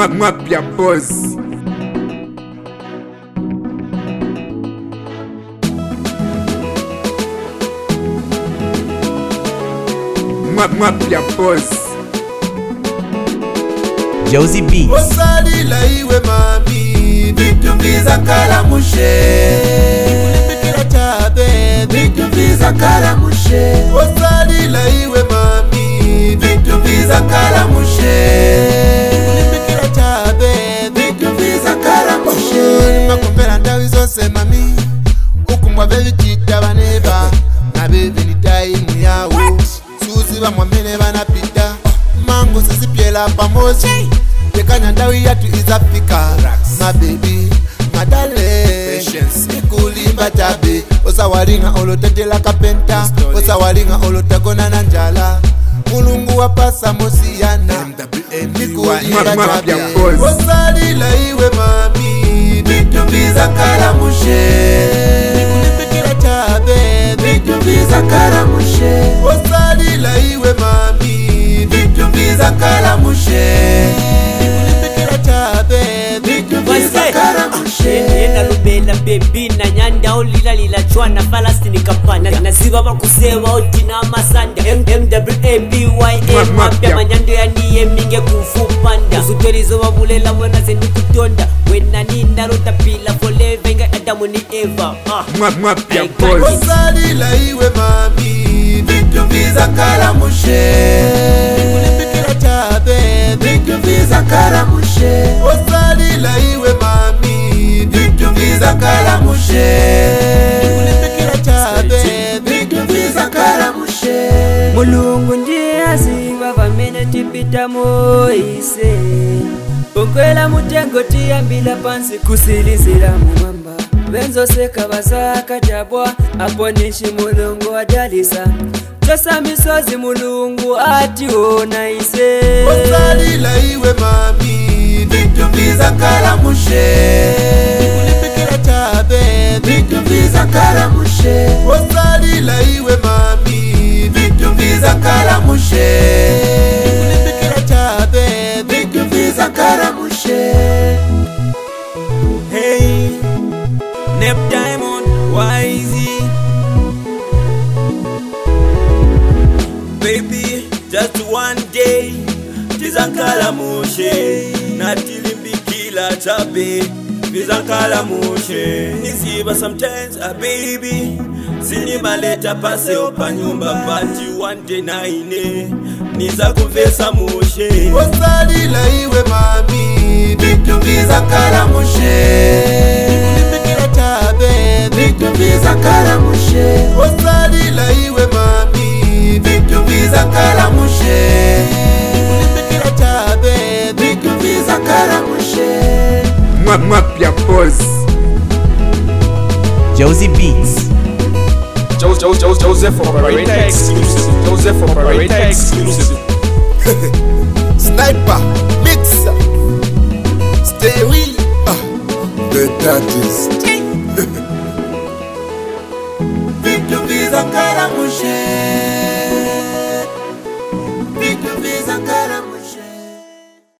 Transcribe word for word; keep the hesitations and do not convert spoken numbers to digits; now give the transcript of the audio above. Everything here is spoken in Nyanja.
Mwapya boss. Mwapya boss. Josie Beats. Osalila iwe mami, vitu viza kalamushe. Nikulipikira chabe, vitu viza kalamushe. Osalila iwe mami, vitu viza kalamushe. Nikulipikira chabe, vitu viza kalamushe. Makumbela ndawi zose mami, ukumwa bebi chita baneba, na bebi ni time yawo. Suzi ba mwamene banapita, mango sisi piela pamoja. Tekanya ndawi yatu izapika, my baby, my darling. Patience, nikulimba tabi. Osa waringa olotetela kapenta, osa waringa olotagona na njala. Mulungu wapasa mosiyana, nikulimba tabi. Osalila iwe mami, vitu viza kalamushe. Nikulipikira tabi, vitu viza kalamushe. Osalila iwe mami, vitu viza kalamushe. Nena lubela baby na nyanda olila lila chwana Palestine kapana naziba bakuseba oti na masanda M W A B Y A mapya manyando ya niye minge kufupanda usutelizo babulela mwana zeni kutonda wena ninda rota pila forever inga Adamu ni Eva Mwapya boss. Osalila iwe mami, vitu viza kalamushe. Nikulipikira chabe, vitu viza kalamushe. Osalila iwe mami, vitu viza kalamushe. Nikulipikira chabe, vitu viza kalamushe. Mulungu ndiye aziba vamene tipita moise Onkwela mutengo tiyambila pansi kusilizira mumamba Benzo seka basaka jabwa aponishi mulungu adalisa Tosa misozi mulungu ati ona ise Osalila iwe mami, vitu viza kalamushe. Nikulipikira chabe, vitu viza kalamushe. Osalila iwe mami, vitu viza kalamushe. Nikulipikira chabe, vitu viza kalamushe. Hey, Nep Diamond, Wisey. Baby, just one day tizakalamushe natilimbikila chabe tizakalamushe nisiba sometimes a baby sinibaleta pase opa nyumba pati one day naine niza kuvesa mushe. Osalila iwe mami, vitu viza kalamushe. Nikulipikira chabe, vitu viza kalamushe. Osalila iwe mami, vitu viza kalamushe. Nikulipikira chabe, vitu viza kalamushe. Mwapya boss. Josie Beats. Joseph, Joseph, Joseph Operator exclusive. Joseph Operator exclusive. Sniper, mixer, stay with, uh, the daddies.